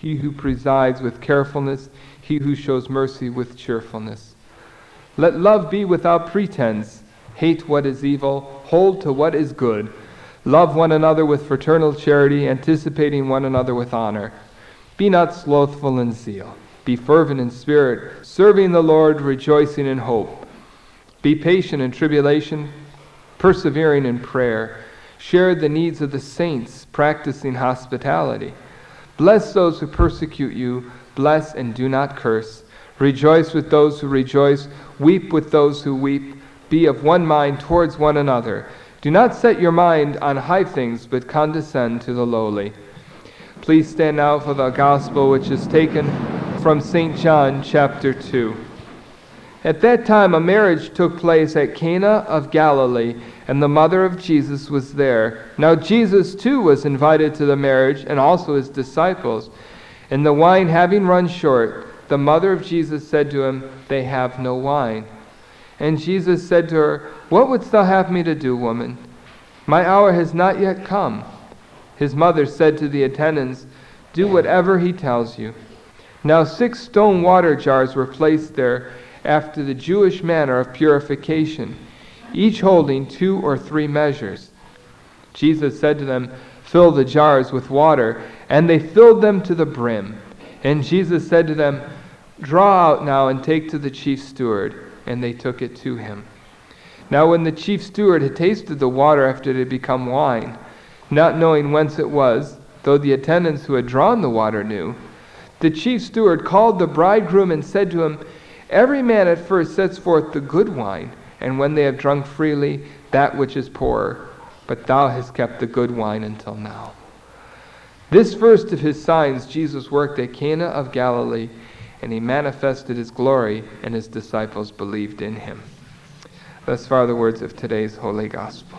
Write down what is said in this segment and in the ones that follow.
he who presides with carefulness, he who shows mercy with cheerfulness. Let love be without pretense. Hate what is evil, hold to what is good. Love one another with fraternal charity, anticipating one another with honor. Be not slothful in zeal. Be fervent in spirit, serving the Lord, rejoicing in hope. Be patient in tribulation, persevering in prayer. Share the needs of the saints, practicing hospitality. Bless those who persecute you. Bless and do not curse. Rejoice with those who rejoice. Weep with those who weep. Be of one mind towards one another. Do not set your mind on high things, but condescend to the lowly. Please stand now for the gospel which is taken from St. John chapter 2. At that time a marriage took place at Cana of Galilee, and the mother of Jesus was there. Now Jesus too was invited to the marriage, and also his disciples. And the wine having run short, the mother of Jesus said to him, "They have no wine." And Jesus said to her, "What wouldst thou have me to do, woman? My hour has not yet come." His mother said to the attendants, "Do whatever he tells you." Now 6 stone water jars were placed there after the Jewish manner of purification, each holding 2 or 3 measures. Jesus said to them, "Fill the jars with water," and they filled them to the brim. And Jesus said to them, "Draw out now and take to the chief steward." And they took it to him. Now when the chief steward had tasted the water after it had become wine, not knowing whence it was, though the attendants who had drawn the water knew, the chief steward called the bridegroom and said to him, "Every man at first sets forth the good wine, and when they have drunk freely, that which is poorer. But thou hast kept the good wine until now." This first of his signs Jesus worked at Cana of Galilee, and he manifested his glory, and his disciples believed in him. Thus far the words of today's Holy Gospel.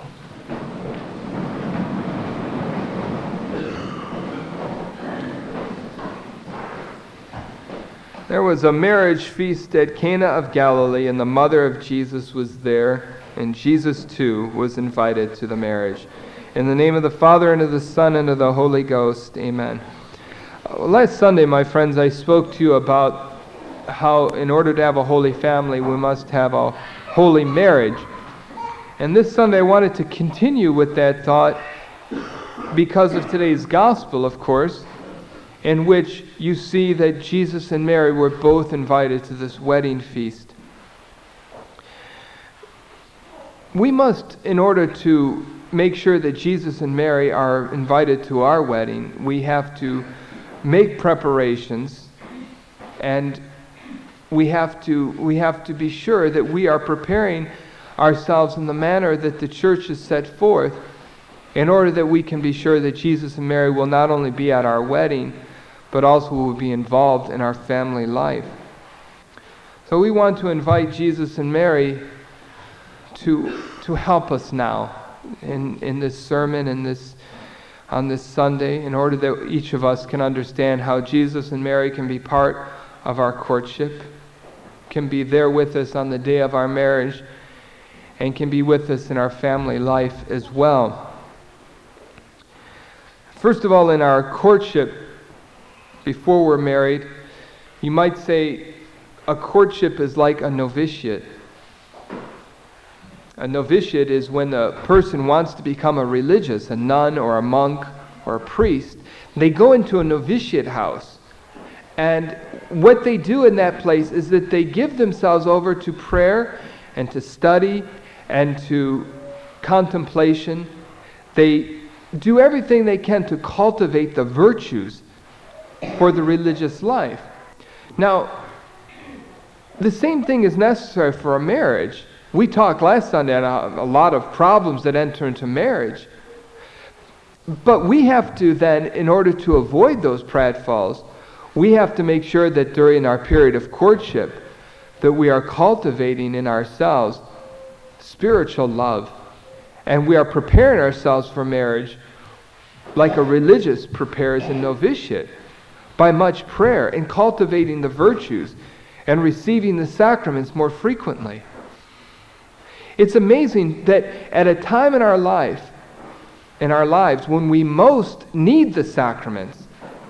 There was a marriage feast at Cana of Galilee, and the mother of Jesus was there, and Jesus too was invited to the marriage. In the name of the Father, and of the Son, and of the Holy Ghost, amen. Last Sunday, my friends, I spoke to you about how in order to have a holy family, we must have a holy marriage. And this Sunday I wanted to continue with that thought because of today's gospel, of course, in which you see that Jesus and Mary were both invited to this wedding feast. We must, in order to make sure that Jesus and Mary are invited to our wedding, we have to make preparations, and we have to be sure that we are preparing ourselves in the manner that the church has set forth, in order that we can be sure that Jesus and Mary will not only be at our wedding, but also will be involved in our family life. So we want to invite Jesus and Mary to help us now in this sermon, on this Sunday, in order that each of us can understand how Jesus and Mary can be part of our courtship, can be there with us on the day of our marriage, and can be with us in our family life as well. First of all, in our courtship, before we're married, you might say a courtship is like a novitiate. A novitiate is when a person wants to become a religious, a nun or a monk or a priest. They go into a novitiate house. And what they do in that place is that they give themselves over to prayer and to study and to contemplation. They do everything they can to cultivate the virtues for the religious life. Now, the same thing is necessary for a marriage. We talked last Sunday on a lot of problems that enter into marriage. But we have to then, in order to avoid those pratfalls, we have to make sure that during our period of courtship that we are cultivating in ourselves spiritual love, and we are preparing ourselves for marriage like a religious prepares in novitiate, by much prayer and cultivating the virtues and receiving the sacraments more frequently. It's amazing that at a time in our lives when we most need the sacraments,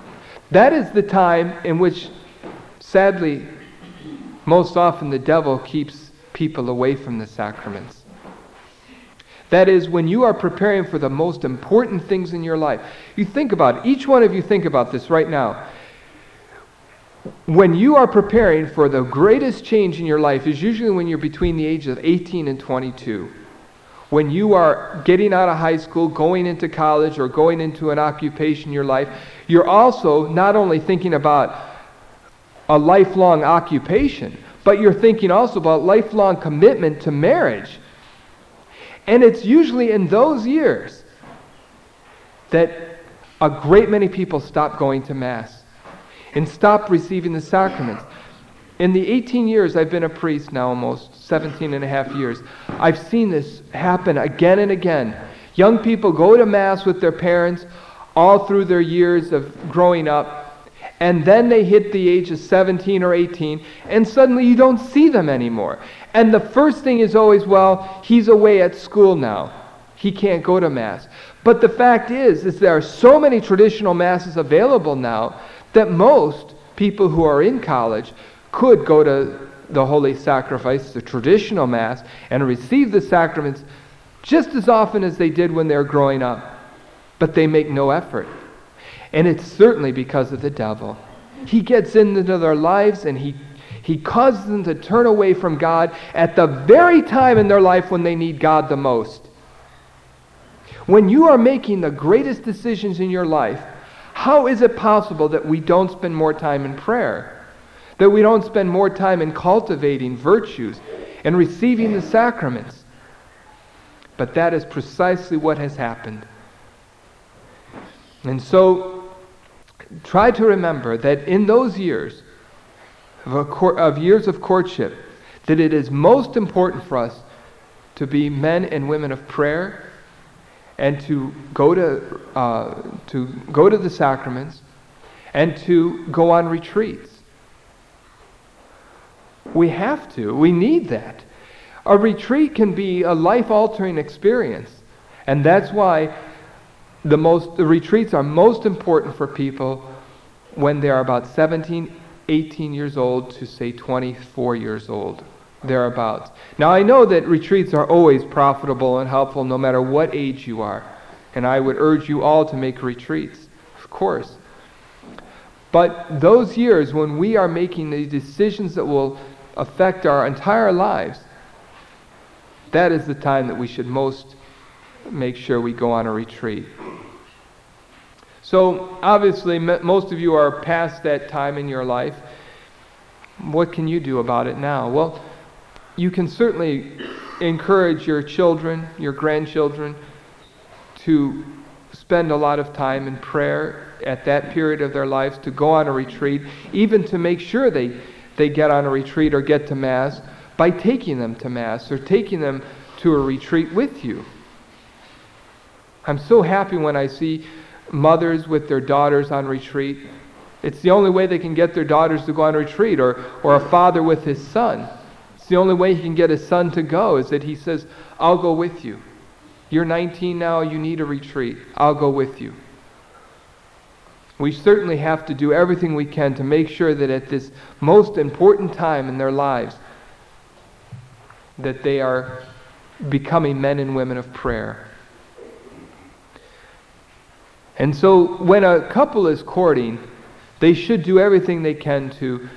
That is the time in which, sadly, most often the devil keeps people away from the sacraments. That is, when you are preparing for the most important things in your life. You think about it. Each one of you think about this right now. When you are preparing for the greatest change in your life is usually when you're between the ages of 18 and 22. When you are getting out of high school, going into college, or going into an occupation in your life, you're also not only thinking about a lifelong occupation, but you're thinking also about lifelong commitment to marriage. And it's usually in those years that a great many people stop going to Mass and stop receiving the sacraments. In the 18 years I've been a priest now, almost 17 and a half years, I've seen this happen again and again. Young people go to Mass with their parents all through their years of growing up, and then they hit the age of 17 or 18, and suddenly you don't see them anymore. And the first thing is always, well, he's away at school now. He can't go to Mass. But the fact is there are so many traditional Masses available now that most people who are in college could go to the Holy Sacrifice, the traditional Mass, and receive the sacraments just as often as they did when they were growing up. But they make no effort. And it's certainly because of the devil. He gets into their lives and he causes them to turn away from God at the very time in their life when they need God the most. When you are making the greatest decisions in your life, how is it possible that we don't spend more time in prayer? That we don't spend more time in cultivating virtues and receiving the sacraments? But that is precisely what has happened. And so, try to remember that in those years of years of courtship, that it is most important for us to be men and women of prayer and to go to the sacraments and to go on retreats. We have to. We need that. A retreat can be a life-altering experience, and that's why the retreats are most important for people when they are about 17, 18 years old to, say, 24 years old, thereabouts. Now, I know that retreats are always profitable and helpful no matter what age you are, and I would urge you all to make retreats, of course. But those years when we are making the decisions that will affect our entire lives, that is the time that we should most make sure we go on a retreat. So, obviously, most of you are past that time in your life. What can you do about it now? Well, you can certainly encourage your children, your grandchildren, to spend a lot of time in prayer at that period of their lives, to go on a retreat, even to make sure they get on a retreat or get to Mass by taking them to Mass or taking them to a retreat with you. I'm so happy when I see mothers with their daughters on retreat. It's the only way they can get their daughters to go on a retreat, or a father with his son. It's the only way he can get his son to go, is that he says, I'll go with you. You're 19 now, you need a retreat. I'll go with you. We certainly have to do everything we can to make sure that at this most important time in their lives, that they are becoming men and women of prayer. And so when a couple is courting, they should do everything they can to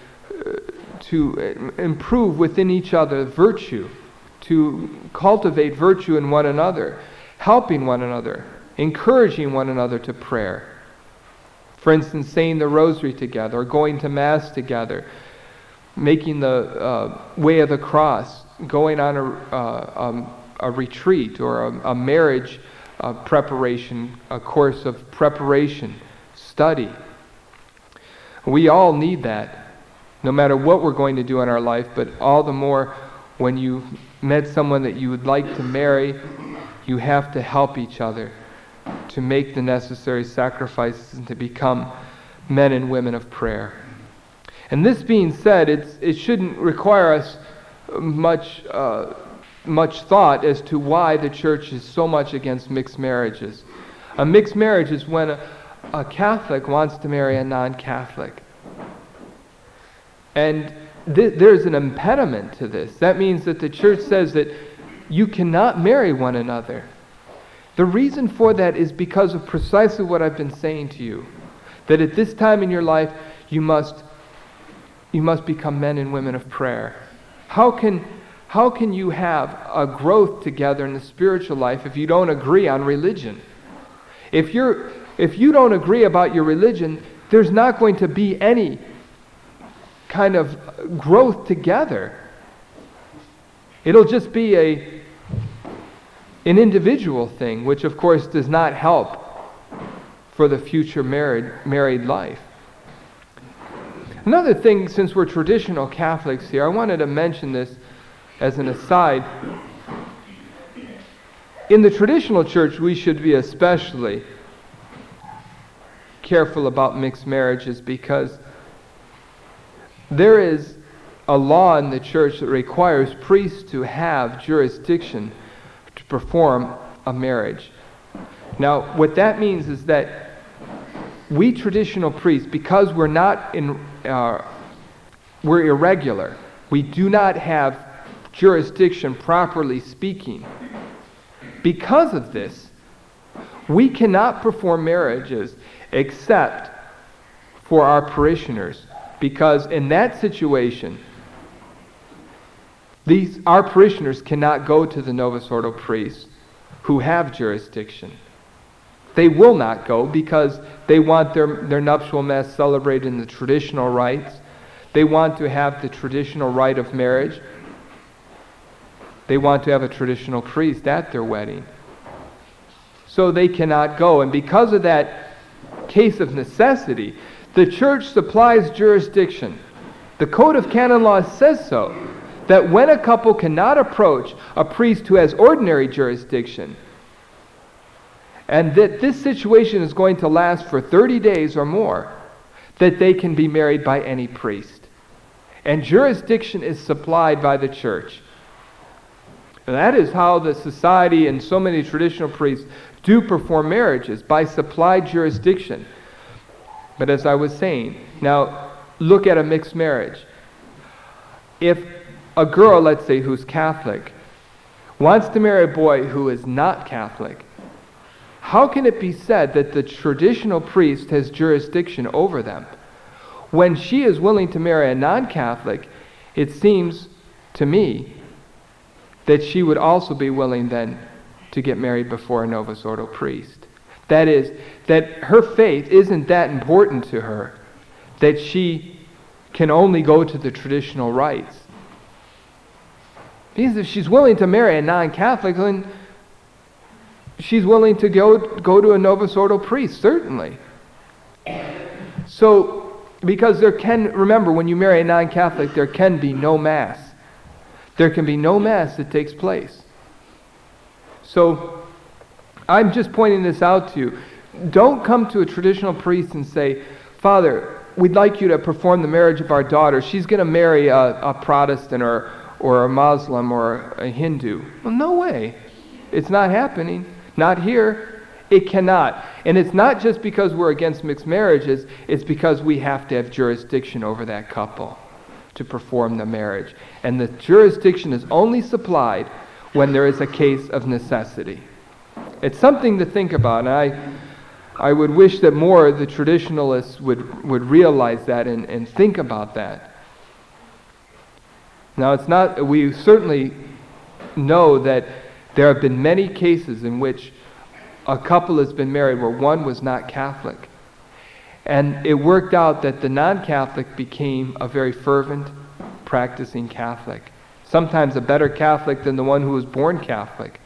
improve within each other virtue, to cultivate virtue in one another, helping one another, encouraging one another to prayer. For instance, saying the rosary together, or going to Mass together, making the way of the cross, going on a retreat or a marriage preparation, a course of preparation, study. We all need that, no matter what we're going to do in our life, but all the more when you've met someone that you would like to marry, you have to help each other to make the necessary sacrifices and to become men and women of prayer. And this being said, it shouldn't require us much thought as to why the church is so much against mixed marriages. A mixed marriage is when a Catholic wants to marry a non-Catholic. And there's an impediment to this. That means that the church says that you cannot marry one another. The reason for that is because of precisely what I've been saying to you. That at this time in your life, you must become men and women of prayer. How can you have a growth together in the spiritual life if you don't agree on religion? If you don't agree about your religion, there's not going to be any kind of growth together. It'll just be an individual thing, which of course does not help for the future married life. Another thing, since we're traditional Catholics here, I wanted to mention this as an aside. In the traditional church, we should be especially careful about mixed marriages because there is a law in the church that requires priests to have jurisdiction to perform a marriage. Now, what that means is that we traditional priests, because we're irregular, we do not have jurisdiction properly speaking. Because of this, we cannot perform marriages except for our parishioners. Because in that situation, our parishioners cannot go to the Novus Ordo priests who have jurisdiction. They will not go because they want their nuptial mass celebrated in the traditional rites. They want to have the traditional rite of marriage. They want to have a traditional priest at their wedding. So they cannot go. And because of that case of necessity, the church supplies jurisdiction. The Code of Canon Law says so, that when a couple cannot approach a priest who has ordinary jurisdiction, and that this situation is going to last for 30 days or more, that they can be married by any priest. And jurisdiction is supplied by the church. And that is how the society and so many traditional priests do perform marriages, by supplied jurisdiction. But as I was saying, now look at a mixed marriage. If a girl, let's say, who's Catholic, wants to marry a boy who is not Catholic, how can it be said that the traditional priest has jurisdiction over them? When she is willing to marry a non-Catholic, it seems to me that she would also be willing then to get married before a Novus Ordo priest. That is, that her faith isn't that important to her, that she can only go to the traditional rites. Because if she's willing to marry a non-Catholic, then she's willing to go to a Novus Ordo priest, certainly. So, because remember, when you marry a non-Catholic, there can be no Mass. There can be no Mass that takes place. So, I'm just pointing this out to you. Don't come to a traditional priest and say, Father, we'd like you to perform the marriage of our daughter. She's going to marry a Protestant or a Muslim or a Hindu. Well, no way. It's not happening. Not here. It cannot. And it's not just because we're against mixed marriages. It's because we have to have jurisdiction over that couple to perform the marriage. And the jurisdiction is only supplied when there is a case of necessity. It's something to think about, and I would wish that more of the traditionalists would realize that and think about that. Now, it's not, we certainly know that there have been many cases in which a couple has been married where one was not Catholic. And it worked out that the non-Catholic became a very fervent, practicing Catholic. Sometimes a better Catholic than the one who was born Catholic.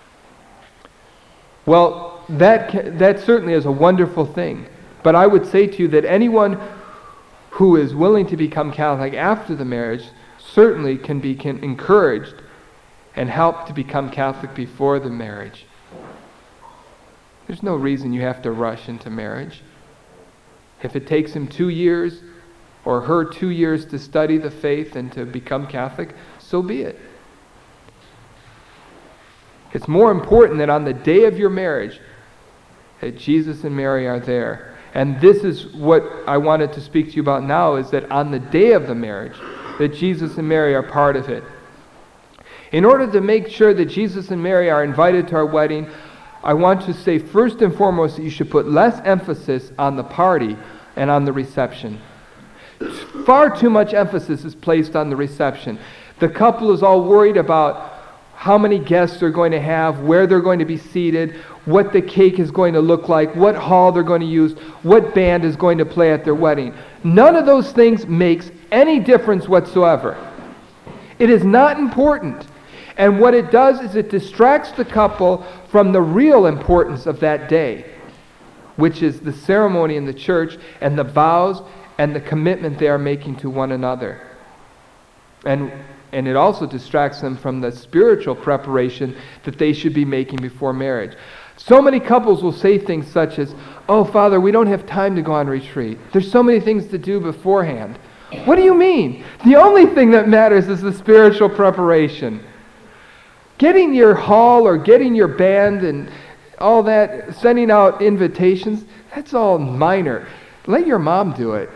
Well, that certainly is a wonderful thing. But I would say to you that anyone who is willing to become Catholic after the marriage certainly can be encouraged and helped to become Catholic before the marriage. There's no reason you have to rush into marriage. If it takes him 2 years or her 2 years to study the faith and to become Catholic, so be it. It's more important that on the day of your marriage, that Jesus and Mary are there. And this is what I wanted to speak to you about now, is that on the day of the marriage, that Jesus and Mary are part of it. In order to make sure that Jesus and Mary are invited to our wedding, I want to say first and foremost that you should put less emphasis on the party and on the reception. Far too much emphasis is placed on the reception. The couple is all worried about how many guests they're going to have, where they're going to be seated, what the cake is going to look like, what hall they're going to use, what band is going to play at their wedding. None of those things makes any difference whatsoever. It is not important. And what it does is it distracts the couple from the real importance of that day, which is the ceremony in the church and the vows and the commitment they are making to one another. And it also distracts them from the spiritual preparation that they should be making before marriage. So many couples will say things such as, "Oh, Father, we don't have time to go on retreat. There's so many things to do beforehand." What do you mean? The only thing that matters is the spiritual preparation. Getting your hall or getting your band and all that, sending out invitations, that's all minor. Let your mom do it.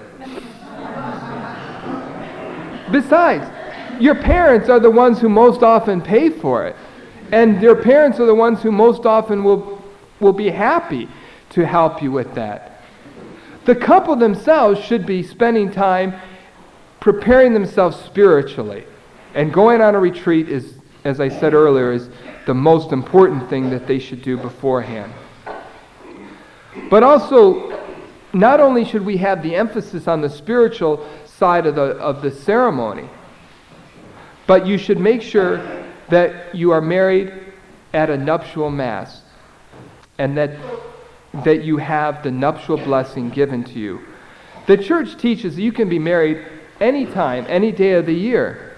Besides, your parents are the ones who most often pay for it. And your parents are the ones who most often will be happy to help you with that. The couple themselves should be spending time preparing themselves spiritually. And going on a retreat is, as I said earlier, is the most important thing that they should do beforehand. But also, not only should we have the emphasis on the spiritual side of the ceremony, but you should make sure that you are married at a nuptial mass and that you have the nuptial blessing given to you. The church teaches that you can be married anytime, any day of the year.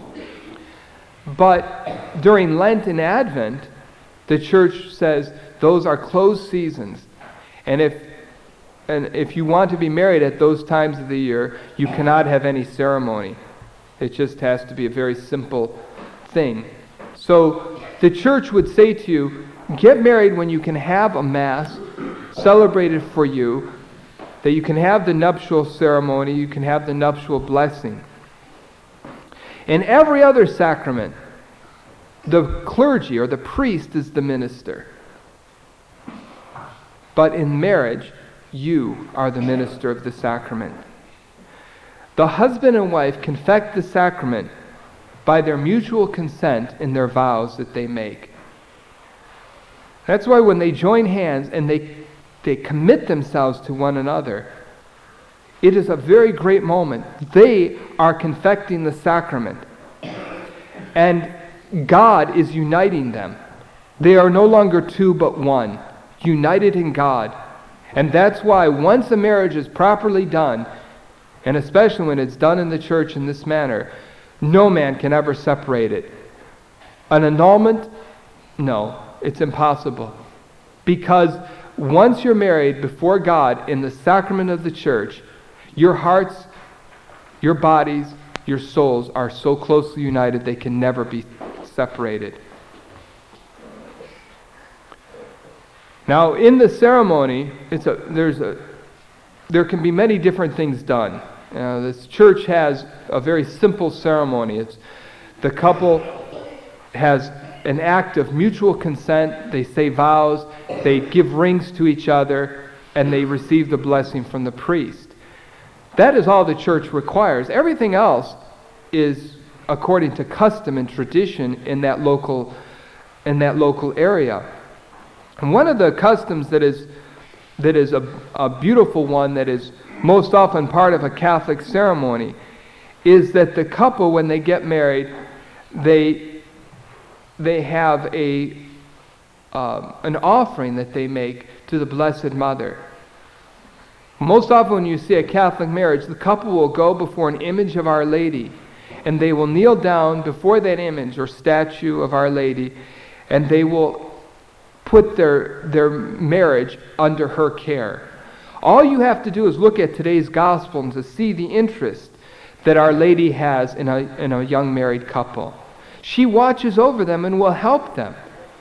But during Lent and Advent, the church says those are closed seasons. And if you want to be married at those times of the year, you cannot have any ceremony. It just has to be a very simple thing. So the church would say to you, get married when you can have a mass celebrated for you, that you can have the nuptial ceremony, you can have the nuptial blessing. In every other sacrament, the clergy or the priest is the minister. But in marriage, you are the minister of the sacrament. The husband and wife confect the sacrament by their mutual consent in their vows that they make. That's why when they join hands and they commit themselves to one another, it is a very great moment. They are confecting the sacrament. And God is uniting them. They are no longer two but one, united in God. And that's why once a marriage is properly done, and especially when it's done in the church in this manner, no man can ever separate it. An annulment? No, it's impossible. Because once you're married before God in the sacrament of the church, your hearts, your bodies, your souls are so closely united they can never be separated. Now, in the ceremony, there can be many different things done. This church has a very simple ceremony. The couple has an act of mutual consent. They say vows, they give rings to each other, and they receive the blessing from the priest. That is all the church requires. Everything else is according to custom and tradition in that local area. And one of the customs that is a beautiful one that is most often part of a Catholic ceremony is that the couple, when they get married, they have an offering that they make to the Blessed Mother. Most often when you see a Catholic marriage, the couple will go before an image of Our Lady, and they will kneel down before that image or statue of Our Lady, and they will put their marriage under her care. All you have to do is look at today's gospel and to see the interest that Our Lady has in a young married couple. She watches over them and will help them.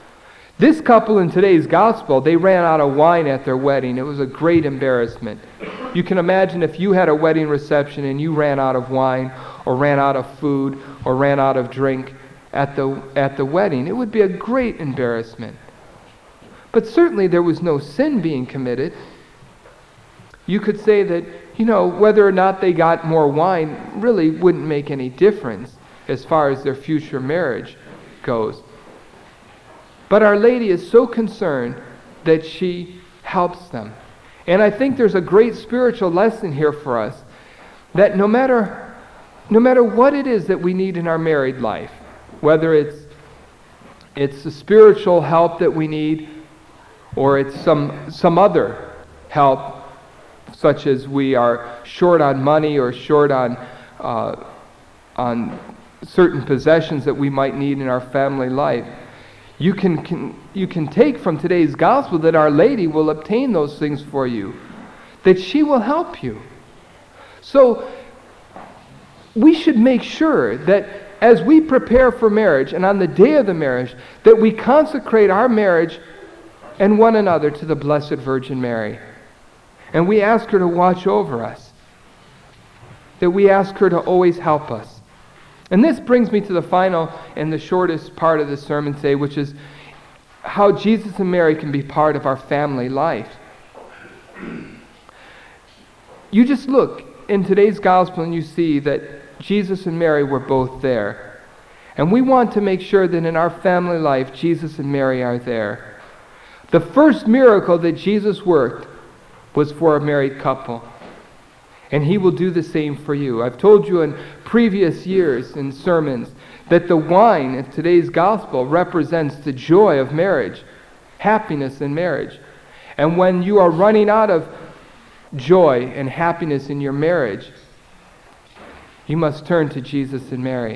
This couple in today's gospel, they ran out of wine at their wedding. It was a great embarrassment. You can imagine if you had a wedding reception and you ran out of wine or ran out of food or ran out of drink at the wedding. It would be a great embarrassment. But certainly there was no sin being committed. You could say that, whether or not they got more wine really wouldn't make any difference as far as their future marriage goes. But Our Lady is so concerned that she helps them. And I think there's a great spiritual lesson here for us, that no matter what it is that we need in our married life, whether it's the spiritual help that we need, or it's some other help, such as we are short on money or short on certain possessions that we might need in our family life, you can take from today's gospel that Our Lady will obtain those things for you, that she will help you. So we should make sure that as we prepare for marriage and on the day of the marriage, that we consecrate our marriage and one another to the Blessed Virgin Mary. And we ask her to watch over us, that we ask her to always help us. And this brings me to the final and the shortest part of the sermon today, which is how Jesus and Mary can be part of our family life. You just look in today's gospel and you see that Jesus and Mary were both there. And we want to make sure that in our family life, Jesus and Mary are there. The first miracle that Jesus worked was for a married couple. And He will do the same for you. I've told you in previous years in sermons that the wine of today's gospel represents the joy of marriage, happiness in marriage. And when you are running out of joy and happiness in your marriage, you must turn to Jesus and Mary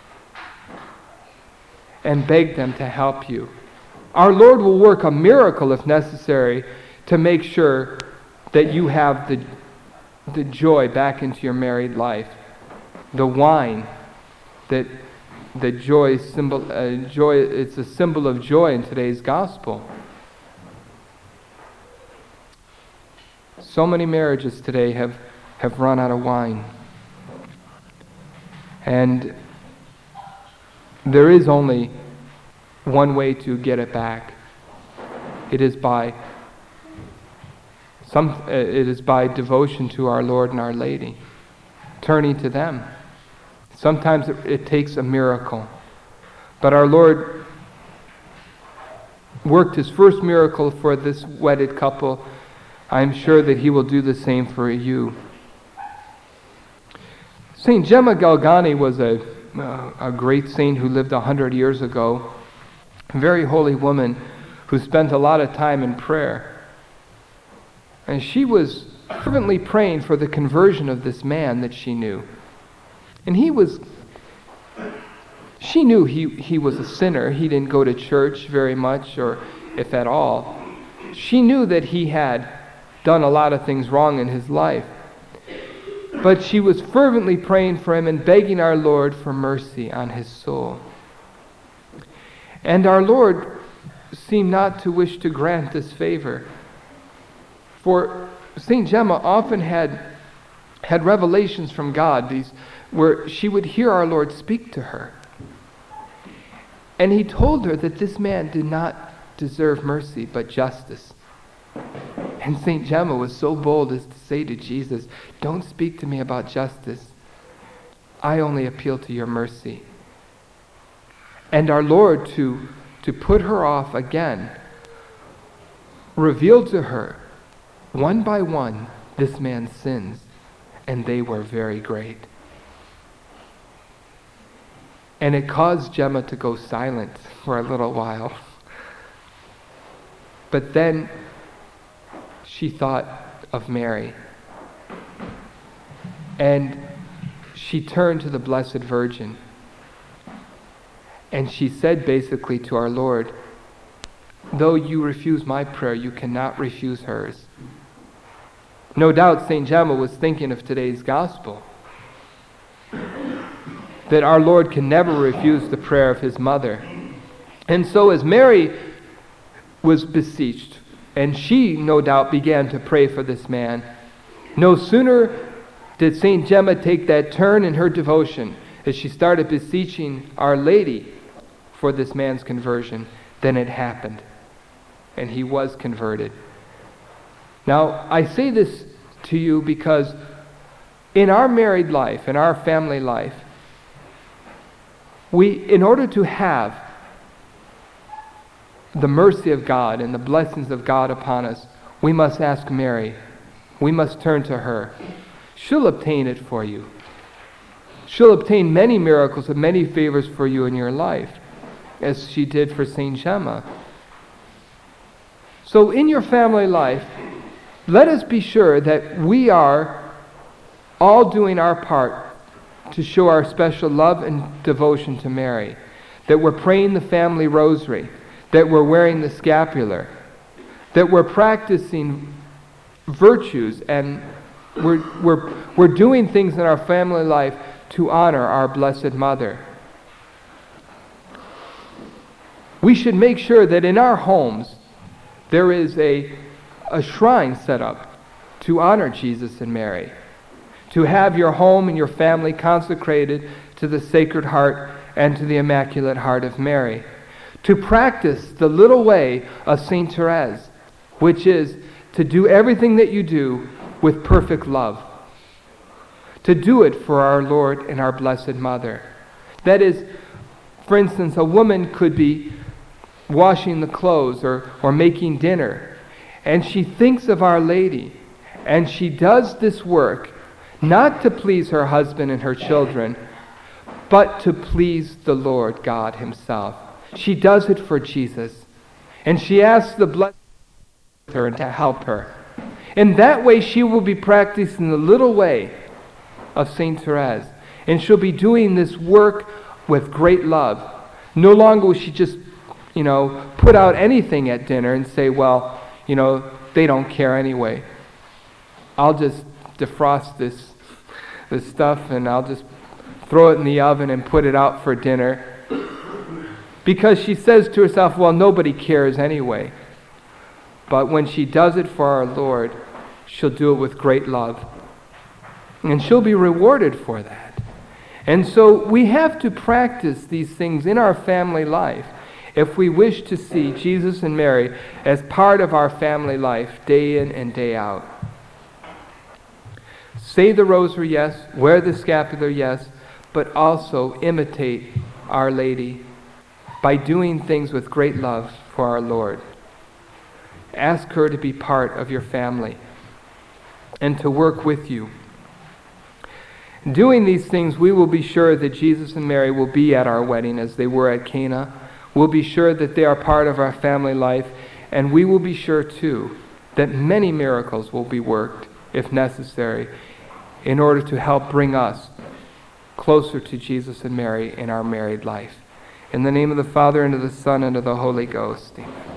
and beg them to help you. Our Lord will work a miracle if necessary to make sure that you have the joy back into your married life. The wine, that joy symbol, joy. It's a symbol of joy in today's gospel. So many marriages today have run out of wine, and there is only one way to get it back. It is by devotion to our Lord and Our Lady, turning to them. Sometimes it takes a miracle. But our Lord worked His first miracle for this wedded couple. I'm sure that He will do the same for you. Saint Gemma Galgani was a great saint who lived 100 years ago. A very holy woman who spent a lot of time in prayer. And she was fervently praying for the conversion of this man that she knew. And she knew he was a sinner. He didn't go to church very much, or if at all. She knew that he had done a lot of things wrong in his life. But she was fervently praying for him and begging our Lord for mercy on his soul. And our Lord seemed not to wish to grant this favor. For St. Gemma often had revelations from God, where she would hear our Lord speak to her. And He told her that this man did not deserve mercy, but justice. And St. Gemma was so bold as to say to Jesus, "Don't speak to me about justice. I only appeal to your mercy." And our Lord, to put her off again, revealed to her, one by one, this man's sins, and they were very great. And it caused Gemma to go silent for a little while. But then she thought of Mary. And she turned to the Blessed Virgin. And she said basically to our Lord, "Though you refuse my prayer, you cannot refuse hers." No doubt St. Gemma was thinking of today's gospel, that our Lord can never refuse the prayer of His mother. And so as Mary was beseeched, and she, no doubt, began to pray for this man. No sooner did St. Gemma take that turn in her devotion as she started beseeching Our Lady for this man's conversion than it happened, and he was converted. Now, I say this to you because in our married life, in our family life, in order to have the mercy of God and the blessings of God upon us, we must ask Mary. We must turn to her. She'll obtain it for you. She'll obtain many miracles and many favors for you in your life, as she did for St. Gemma. So in your family life, let us be sure that we are all doing our part to show our special love and devotion to Mary, that we're praying the family rosary, that we're wearing the scapular, that we're practicing virtues, and we're doing things in our family life to honor our Blessed Mother. We should make sure that in our homes there is a shrine set up to honor Jesus and Mary, to have your home and your family consecrated to the Sacred Heart and to the Immaculate Heart of Mary, to practice the little way of Saint Therese, which is to do everything that you do with perfect love, to do it for our Lord and our Blessed Mother. That is, for instance, a woman could be washing the clothes or making dinner, and she thinks of Our Lady, and she does this work not to please her husband and her children, but to please the Lord God Himself. She does it for Jesus, and she asks the blessing with her and to help her. In that way, she will be practicing the little way of Saint Therese, and she'll be doing this work with great love. No longer will she just, put out anything at dinner and say, well, they don't care anyway. I'll just defrost this stuff and I'll just throw it in the oven and put it out for dinner. Because she says to herself, well, nobody cares anyway. But when she does it for our Lord, she'll do it with great love. And she'll be rewarded for that. And so we have to practice these things in our family life if we wish to see Jesus and Mary as part of our family life day in and day out. Say the rosary, yes. Wear the scapular, yes. But also imitate Our Lady by doing things with great love for our Lord. Ask her to be part of your family and to work with you. Doing these things, we will be sure that Jesus and Mary will be at our wedding as they were at Cana. We'll be sure that they are part of our family life, and we will be sure, too, that many miracles will be worked, if necessary, in order to help bring us closer to Jesus and Mary in our married life. In the name of the Father, and of the Son, and of the Holy Ghost. Amen.